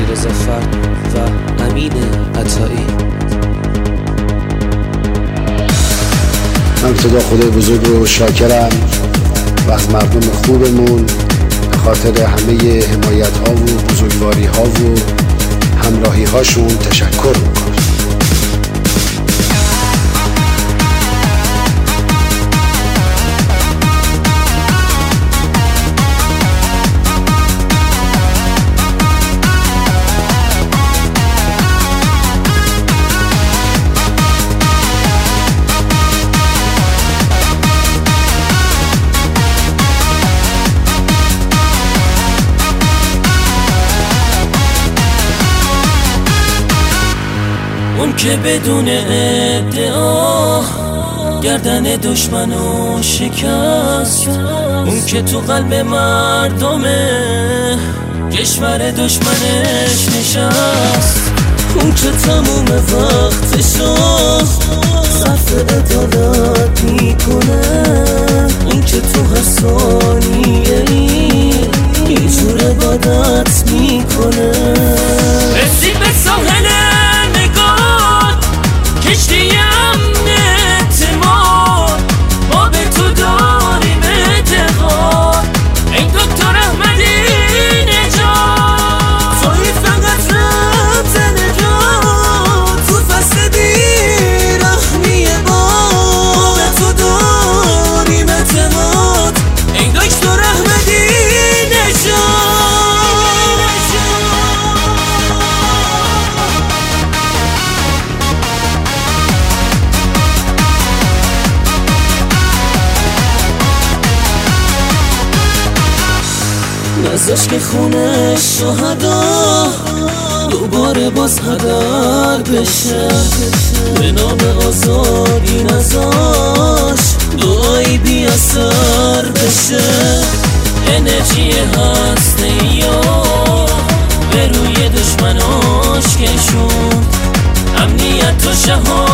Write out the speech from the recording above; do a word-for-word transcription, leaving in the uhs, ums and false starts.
علیرضا فرد و امین عطایی. من ابتدا خدای بزرگ رو شاکرم و از مردم خوبمون به خاطر همه حمایت ها و بزرگواری ها و همراهی هاشون تشکر میکنم. اون که بدون ادعا گردن دشمنو شکست، اون که تو قلب مردمه کشور دشمنش نشست، اون که تموم وقتشو صرف عدالت میکنه، اون که تو هر ثانیه یه جور عبادت میکنه. رسید به ساحل کشتی امن اعتماد، ما به تو داریم اعتقاد، ای دکتر احمدی نژاد، توی فقط رمز نجات، تو فصل بیرحمی ما به تو داریم اعتماد، ای دکتر احمدی نژاد. نزاش که خونه شهدا دوباره باز هدر بشه، به نام آزادی نزاش دعایی بی اثر بشه، انرژی هسته یا به روی دشمناش کشون، امنیت و شهادت